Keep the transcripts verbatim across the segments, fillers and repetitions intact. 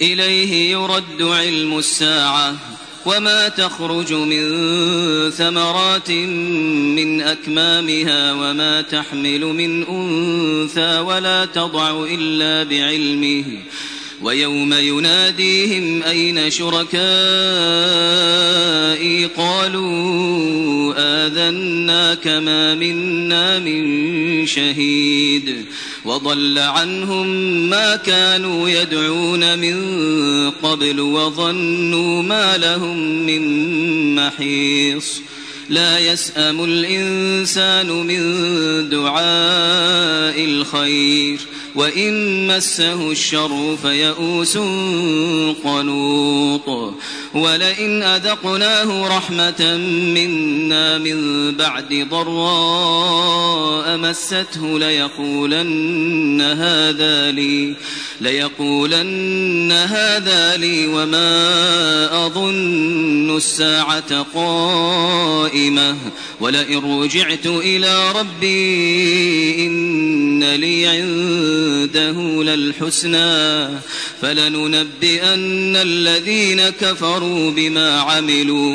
إليه يرد علم الساعة وما تخرج من ثمرات من أكمامها وما تحمل من أنثى ولا تضع إلا بعلمه ويوم يناديهم أين شركائي قالوا آذناك ما منا من شهيد وضل عنهم ما كانوا يدعون من قبل وظنوا ما لهم من محيص لا يسأم الإنسان من دعاء الخير وإن مسه الشر فيئوس قنوط ولئن أذقناه رحمة منا من بعد ضراء مسته ليقولن هذا لي ليقولن هذا لي وما أظن الساعة قائمة ولئن رجعت إلى ربي إن لي عنده للحسنى فلننبئن الذين كفروا بما عملوا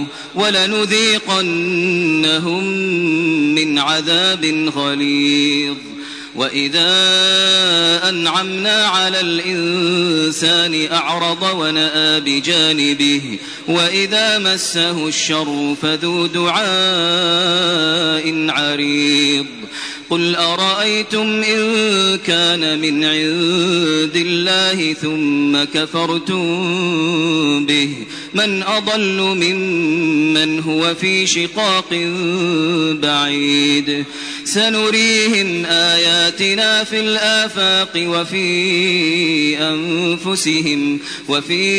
ولنذيقنهم من عذاب غليظ وإذا أنعمنا على الإنسان أعرض ونأى بجانبه وإذا مسه الشر فذو دعاء عريض قل أرأيتم إن كان من عند الله ثم كفرتم به من أضل ممن هو في شقاق بعيد سنريهم آياتنا في الآفاق وفي أنفسهم وفي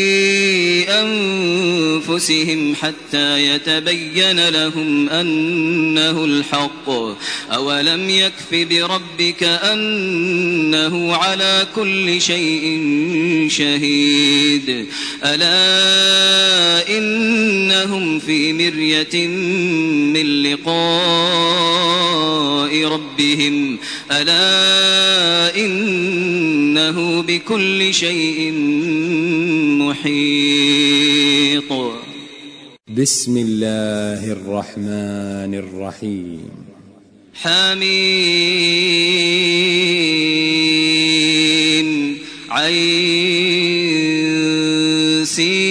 أنفسهم حتى يتبين لهم أنه الحق أولم يكف بربك أنه على كل شيء شهيد ألا إنهم في مرية من لقاء ربهم ألا إنه بكل شيء محيط. بسم الله الرحمن الرحيم. حميم عين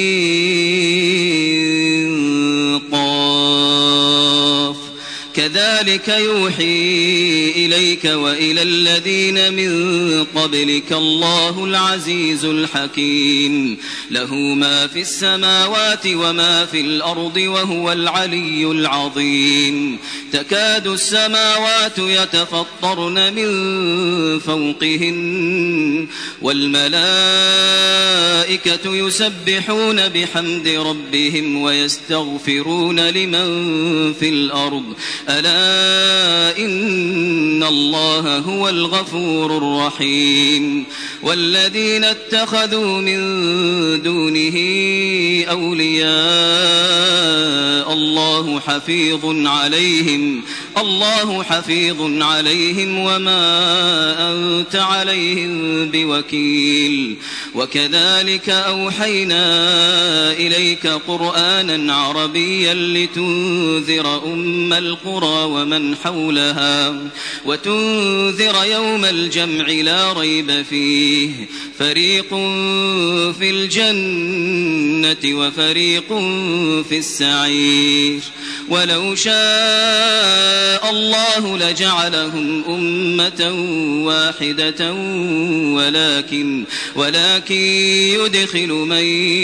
سين قاف كذلك يوحي إليك وإلى الذين من قبلك الله العزيز الحكيم له ما في السماوات وما في الأرض وهو العلي العظيم تكاد السماوات يتفطرن من فوقهن والملائكة يسبحون بحمد ربهم ويستغفرون لمن في الأرض ألا إن الله هو الغفور الرحيم والذين اتخذوا من دونه أولياء الله حفيظ عليهم الله حفيظ عليهم وما أنت عليهم بوكيل وكذلك أوحينا إليك قرآنا عربيا لتنذر أم القرى ومن حولها وتنذر يوم الجمع لا ريب فيه فريق في الجنة وفريق في السعير ولو شاء الله لجعلهم أمة واحدة ولكن ولكن يدخل من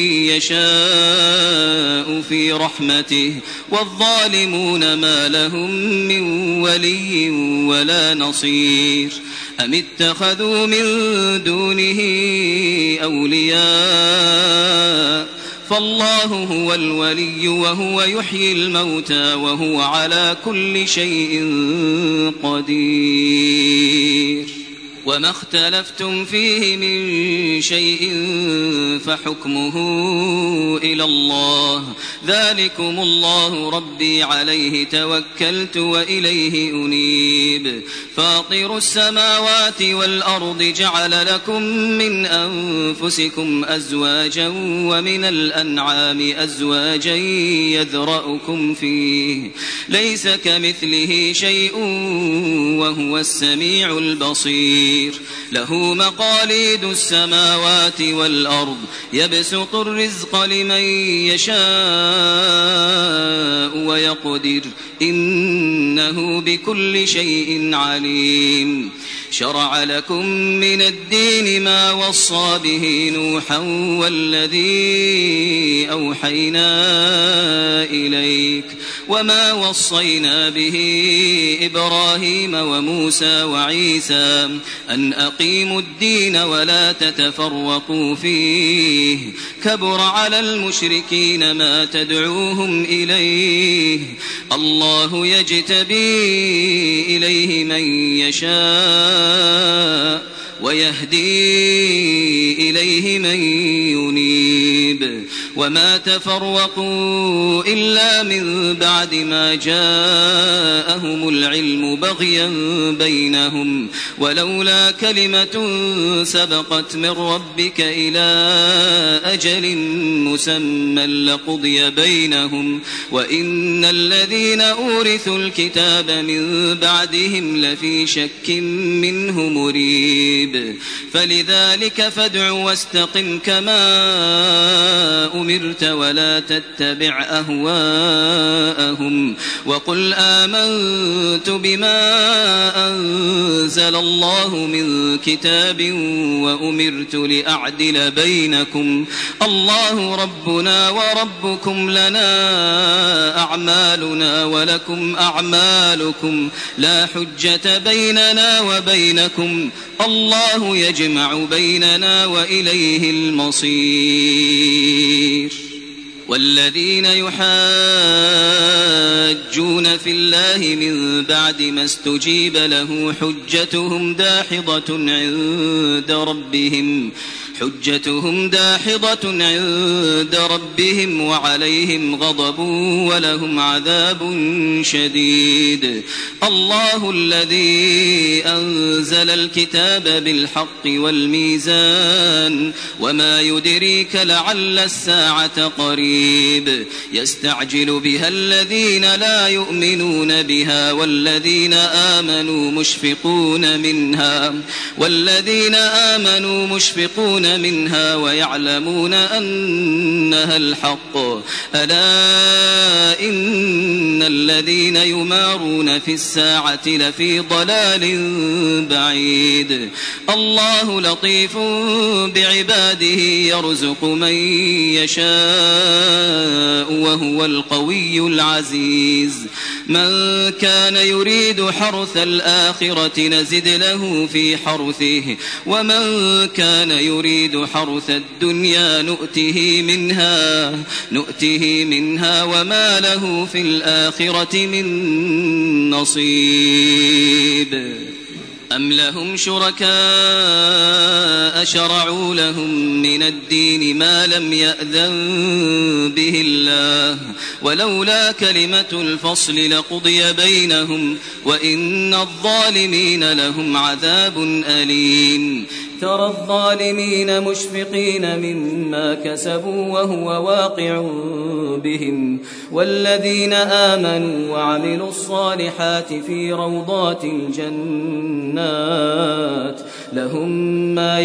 يشاء في رحمته والظالمون ما لهم من ولي ولا نصير أم اتخذوا من دونه أولياء فالله هو الولي وهو يحيي الموتى وهو على كل شيء قدير وما اختلفتم فيه من شيء فحكمه إلى الله. ذلكم الله ربي عليه توكلت وإليه أنيب. فاطر السماوات والأرض جعل لكم من أنفسكم أزواجا ومن الأنعام أزواجا يذرأكم فيه ليس كمثله شيء وهو السميع البصير. له مقاليد السماوات والأرض يبسط الرزق لمن يشاء ويقدر إنه بكل شيء عليم. شرع لكم من الدين ما وصى به نوحا والذي أوحينا إليك وما وصينا به إبراهيم وموسى وعيسى أن أقيموا الدين ولا تتفرقوا فيه كبر على المشركين ما تدعوهم إليه. الله يجتبي إليه من يشاء ويهدي إليه من ينيب. وما تفرقوا إلا من بعد ما جاءهم العلم بغيا بينهم ولولا كلمة سبقت من ربك إلى أجل مسمى لقضي بينهم وإن الذين أورثوا الكتاب من بعدهم لفي شك منه مريب. فلذلك فادع واستقم كما أمرت ولا تتبع أهواءهم وقل آمنت بما أنزل الله من كتاب وأمرت لأعدل بينكم الله ربنا وربكم لنا أعمالنا ولكم أعمالكم لا حجة بيننا وبينكم الله يجمع بيننا وإليه المصير. والذين يحاجون في الله من بعد ما استجيب له حجتهم داحضة عند ربهم حجتهم داحضة عند ربهم وعليهم غضب ولهم عذاب شديد. الله الذي أنزل الكتاب بالحق والميزان وما يدريك لعل الساعة قريب. يستعجل بها الذين لا يؤمنون بها والذين آمنوا مشفقون منها والذين آمنوا مشفقون منها ويعلمون أنها الحق. ألا إن الذين يمارون في الساعة لفي ضلال بعيد. الله لطيف بعباده يرزق من يشاء وهو القوي العزيز. من كان يريد حرث الآخرة نزد له في حرثه ومن كان يريد حرث الدنيا نؤته منها نؤته منها وما له في الآخرة من نصيب. أم لهم شركاء شرعوا لهم من الدين ما لم يأذن به الله ولولا كلمة الفصل لقضي بينهم وإن الظالمين لهم عذاب أليم. ترى الظالمين مشفقين مما كسبوا وهو واقع بهم والذين آمنوا وعملوا الصالحات في روضات الجنات لهم ما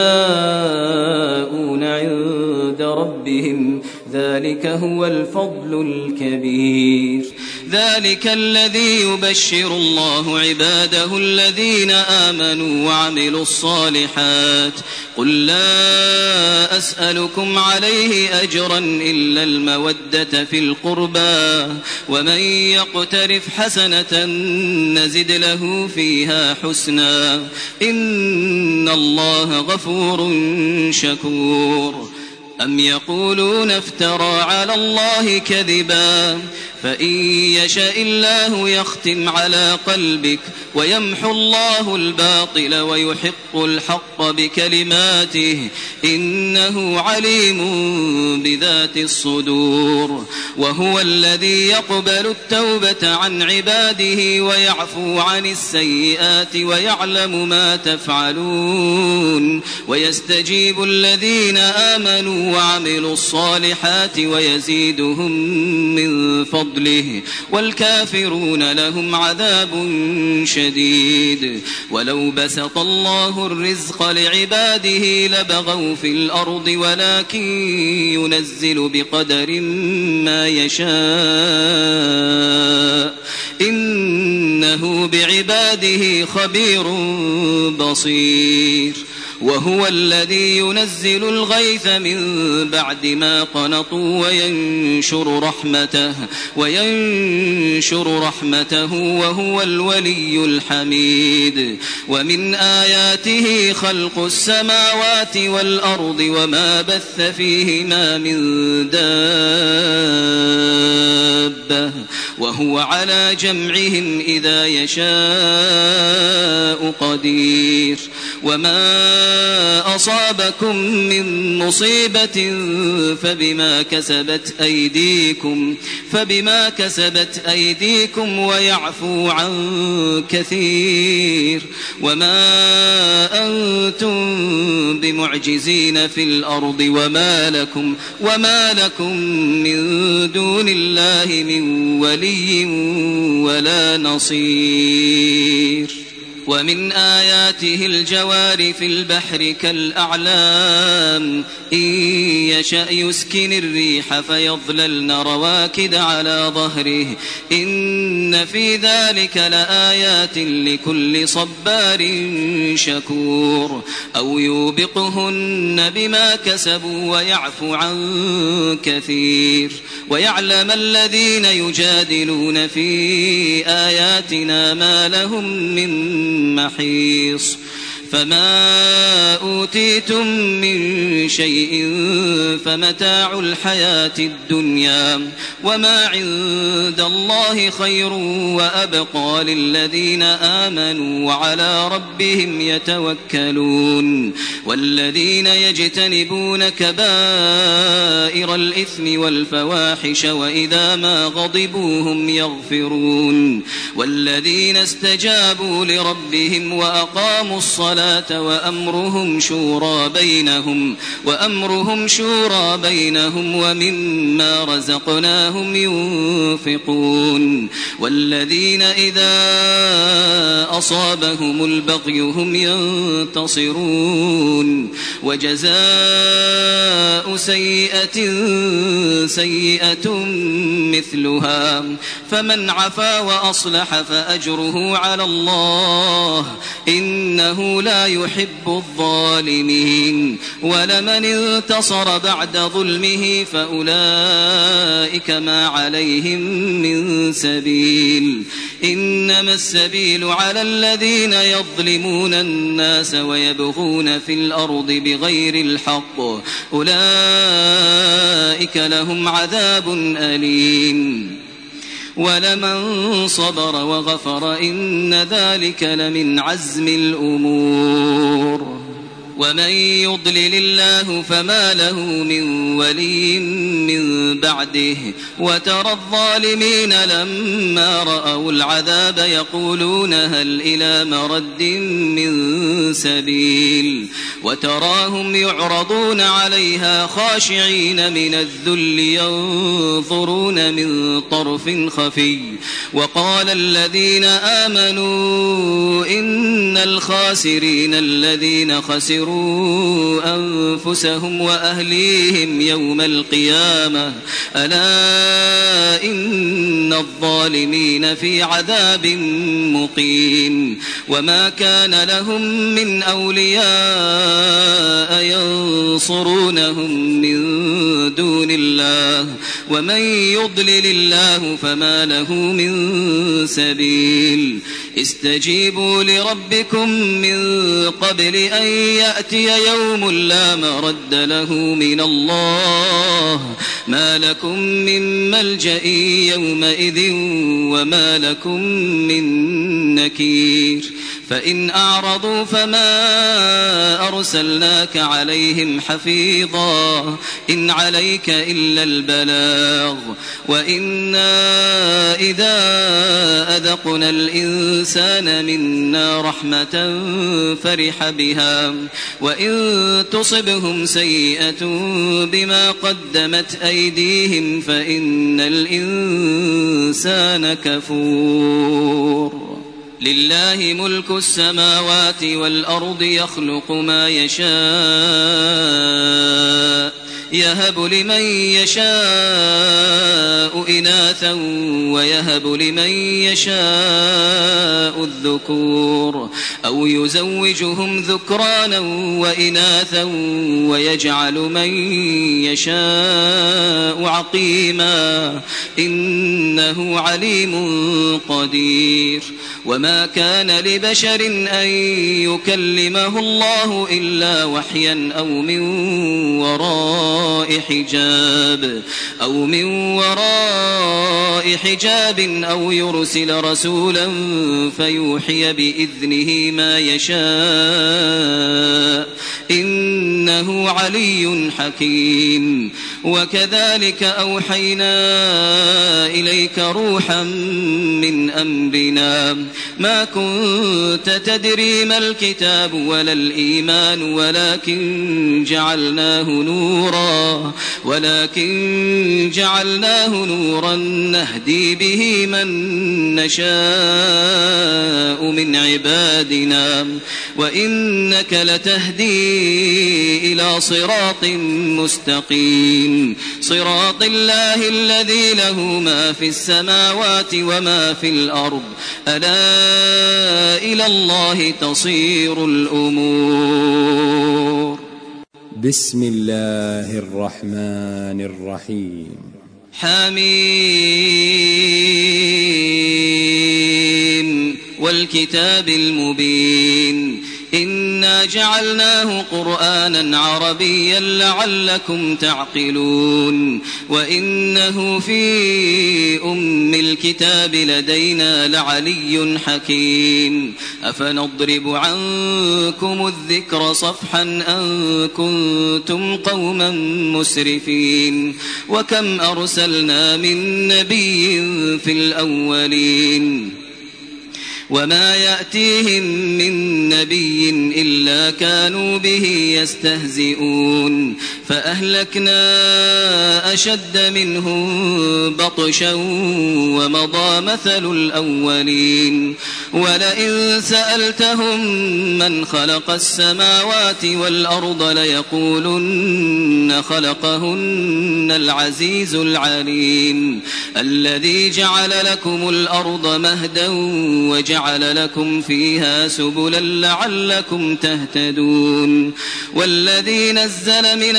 يشاءون عند ربهم ذلك هو الفضل الكبير. ذلك الذي يبشر الله عباده الذين آمنوا وعملوا الصالحات. قل لا أسألكم عليه أجرا إلا المودة في القربى ومن يقترف حسنة نزد له فيها حسنا إن الله غفور شكور. أم يقولون افترى على الله كذبا فإن يشاء الله يختم على قلبك ويمحو الله الباطل ويحق الحق بكلماته إنه عليم بذات الصدور وهو الذي يقبل التوبة عن عباده ويعفو عن السيئات ويعلم ما تفعلون ويستجيب الذين آمنوا وعملوا الصالحات ويزيدهم من فضله والكافرون لهم عذاب شديد ولو بسط الله الرزق لعباده لبغوا في الأرض ولكن ينزل بقدر ما يشاء إنه بعباده خبير بصير وهو الذي ينزل الغيث من بعد ما قنطوا وينشر رحمته وينشر رحمته وهو الولي الحميد ومن آياته خلق السماوات والأرض وما بث فيهما من دابة وهو على جمعهم إذا يشاء قدير وما أصابكم من مصيبة فبما كسبت أيديكم فبما كسبت أيديكم ويعفو عن كثير وما أنتم بمعجزين في الأرض وما لكم وما لكم من دون الله من ولي ولا نصير ومن آياته الجوار في البحر كالأعلام إن يشأ يسكن الريح فيظللن رواكد على ظهره إن في ذلك لآيات لكل صبار شكور أو يوبقهن بما كسبوا ويعفو عن كثير ويعلم الذين يجادلون في آياتنا ما لهم من محيص فما أوتيتم من شيء فمتاع الحياة الدنيا وما عند الله خير وأبقى للذين آمنوا وعلى ربهم يتوكلون والذين يجتنبون كبائر الإثم والفواحش وإذا ما غضبوا هم يغفرون والذين استجابوا لربهم وأقاموا الصلاة وأمرهم شورى بينهم وأمرهم شورى بينهم ومما رزقناهم ينفقون والذين إذا أصابهم البغي هم ينتصرون وجزاء سيئة سيئة مثلها فمن عفا وأصلح فأجره على الله إنه لا يحب الظالمين ولمن انتصر بعد ظلمه فأولئك ما عليهم من سبيل إنما السبيل على الذين يظلمون الناس ويبغون في الأرض بغير الحق أولئك لهم عذاب أليم ولمن صبر وغفر إن ذلك لمن عزم الأمور ومن يضلل الله فما له من ولي من بعده وترى الظالمين لما رأوا العذاب يقولون هل إلى مرد من سبيل وتراهم يعرضون عليها خاشعين من الذل ينظرون من طرف خفي وقال الذين آمنوا إن الخاسرين الذين خسروا أنفسهم وأهليهم يوم القيامة ألا إن الظالمين في عذاب مقيم وما كان لهم من أولياء ينصرونهم من دون الله ومن يضلل الله فما له من سبيل استجيبوا لربكم من قبل أن يأتي يوم لا مرد له من الله ما لكم من ملجأ يومئذ وما لكم من نكير فإن أعرضوا فما أرسلناك عليهم حفيظا إن عليك إلا البلاغ وإنا إذا أذقنا الإنسان منا رحمة فرح بها وإن تصبهم سيئة بما قدمت أيديهم فإن الإنسان كفور لله ملك السماوات والأرض يخلق ما يشاء يهب لمن يشاء إناثا ويهب لمن يشاء الذكور أو يزوجهم ذكرانا وإناثا ويجعل من يشاء عقيما إنه عليم قدير وما كان لبشر أن يكلمه الله إلا وحيا أو من وراء حجاب أو من وراء حجاب أو يرسل رسولا فيوحي بإذنه ما يشاء إنه علي حكيم وكذلك أوحينا إليك روحا من أمرنا ما كنت تدري ما الكتاب ولا الإيمان ولكن جعلناه نورا ولكن جعلناه نورا نهدي به من نشاء من عبادنا وإنك لتهدي إلى صراط مستقيم صراط الله الذي له ما في السماوات وما في الأرض ألا إلى الله تصير الأمور بسم الله الرحمن الرحيم حميم والكتاب المبين إنا جعلناه قرآنا عربيا لعلكم تعقلون وإنه في أم الكتاب لدينا لعلي حكيم أفنضرب عنكم الذكر صفحا أن كنتم قوما مسرفين وكم أرسلنا من نبي في الأولين وما يأتيهم من نبي إلا كانوا به يستهزئون فأهلكنا أشد منهم بطشا ومضى مثل الأولين ولئن سألتهم من خلق السماوات والأرض ليقولن خلقهن العزيز العليم الذي جعل لكم الأرض مهدا وجعل جعل لكم فيها سبلا لعلكم تهتدون والذي نزل من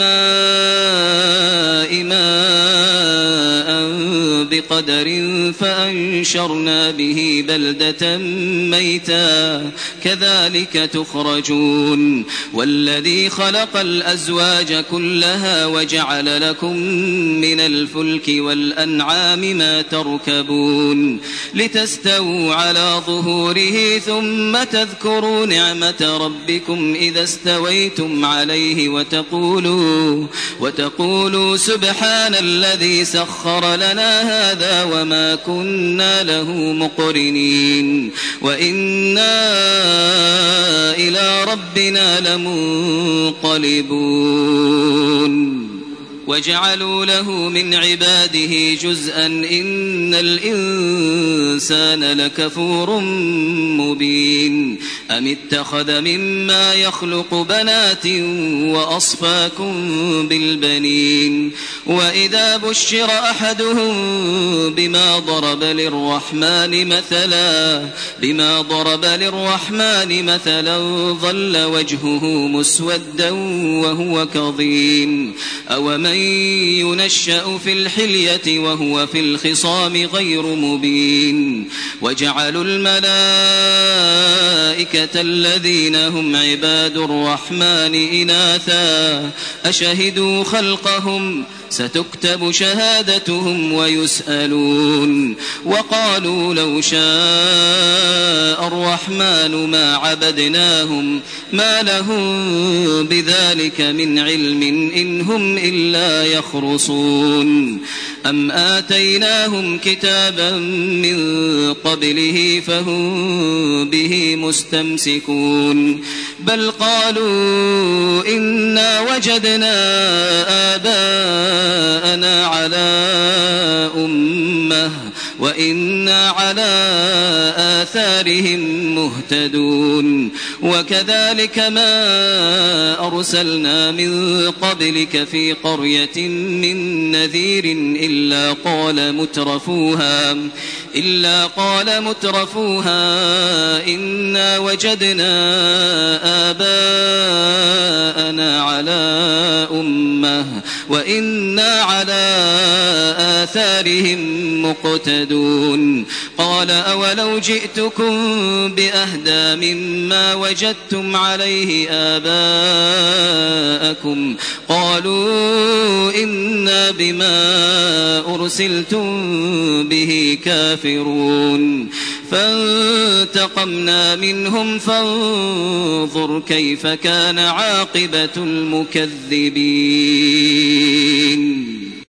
السماء ماء بقدر فأنشرنا به بلدة ميتا كذلك تخرجون والذي خلق الأزواج كلها وجعل لكم من الفلك والأنعام ما تركبون لتستووا على ظهوره ثم تذكروا نعمة ربكم إذا استويتم عليه وتقولوا, وتقولوا سبحان الذي سخر لنا هذا وما كنا له مقرنين وإنا إلى ربنا لمنقلبون وجعلوا له من عباده جزءا إن الإنسان لكفور مبين أم اتخذ مما يخلق بنات وأصفاكم بالبنين وإذا بشر أحدهم بما ضرب للرحمن مثلا بما ضرب للرحمن مثلا ظل وجهه مسودا وهو كظيم أومن ينشأ في الحلية وهو في الخصام غير مبين وجعلوا الملائكة الذين هم عباد الرحمن إناثا أشهدوا خلقهم ستكتب شهادتهم ويسألون وقالوا لو شاء الرحمن ما عبدناهم ما لهم بذلك من علم إن هم إلا يخرصون أم آتيناهم كتابا من قبله فهم به مستمسكون بل قالوا إنا وجدنا آباءنا على أمة وإنا على آثارهم مهتدون وكذلك ما أرسلنا من قبلك في قرية من نذير إلا قال مترفوها إلا قال مترفوها إنا وجدنا آباءنا على أمة وإنا على آثارهم مقتدون قال أولو جئتكم بأهدى مما وجدتم عليه آباءكم قالوا إنا بما أرسلتم به كافرون فانتقمنا منهم فانظر كيف كان عاقبة المكذبين.